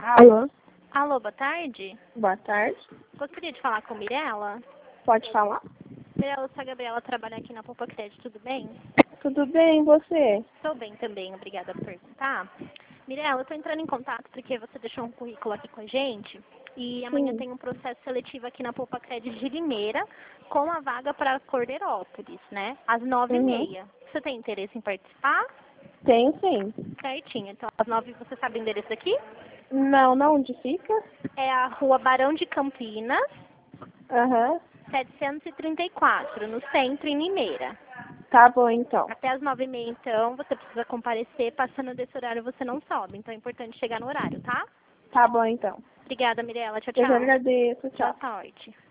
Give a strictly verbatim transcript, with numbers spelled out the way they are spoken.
Alô? Alô, boa tarde. Boa tarde. Gostaria de falar com Mirella. Pode falar? Mirella, eu sou a Gabriela, trabalho aqui na Poupa Crédito, tudo bem? Tudo bem, e você? Estou bem também, obrigada por perguntar. Mirella, eu estou entrando em contato porque você deixou um currículo aqui com a gente e amanhã Sim. tem um processo seletivo aqui na Poupa Crédito de Limeira com a vaga para Cordeirópolis, né? Às nove e Uhum. meia. Você tem interesse em participar? Tem sim. Certinho. Então, às nove você sabe o endereço aqui? Não, não, onde fica? É a Rua Barão de Campinas, Aham. setecentos e trinta e quatro, no centro, em Limeira. Tá bom então. Até as nove e meia, então, você precisa comparecer. Passando desse horário, você não sobe. Então, é importante chegar no horário, tá? Tá bom então. Obrigada, Mirella. Tchau, Eu já tchau. agradeço. Boa Tchau. sorte.